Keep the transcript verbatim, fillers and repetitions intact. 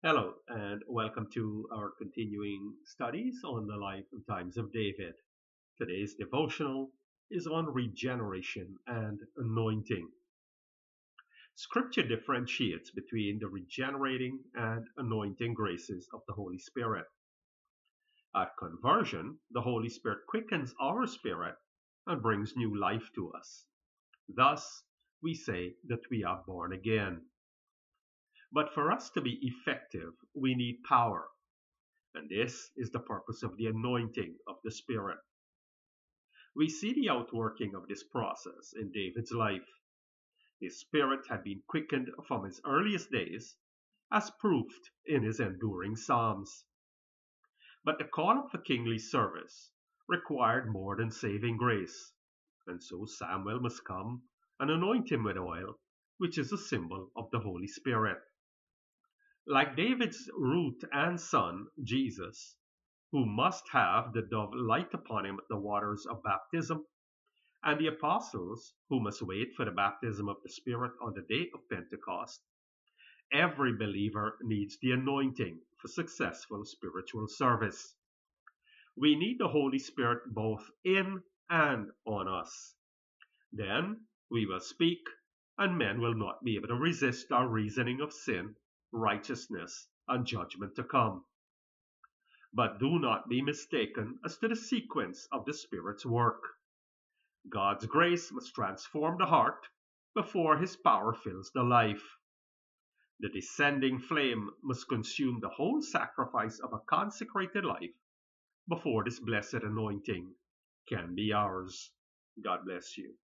Hello, and welcome to our continuing studies on the life and times of David. Today's devotional is on regeneration and anointing. Scripture differentiates between the regenerating and anointing graces of the Holy Spirit. At conversion, the Holy Spirit quickens our spirit and brings new life to us. Thus, we say that we are born again. But for us to be effective, we need power. And this is the purpose of the anointing of the Spirit. We see the outworking of this process in David's life. His spirit had been quickened from his earliest days, as proved in his enduring Psalms. But the call of the kingly service required more than saving grace, and so Samuel must come and anoint him with oil, which is a symbol of the Holy Spirit. Like David's root and son, Jesus, who must have the dove light upon him at the waters of baptism, and the apostles, who must wait for the baptism of the Spirit on the day of Pentecost, every believer needs the anointing for successful spiritual service. We need the Holy Spirit both in and on us. Then we will speak, and men will not be able to resist our reasoning of sin, righteousness, and judgment to come. But do not be mistaken as to the sequence of the Spirit's work. God's grace must transform the heart before His power fills the life. The descending flame must consume the whole sacrifice of a consecrated life before this blessed anointing can be ours. God bless you.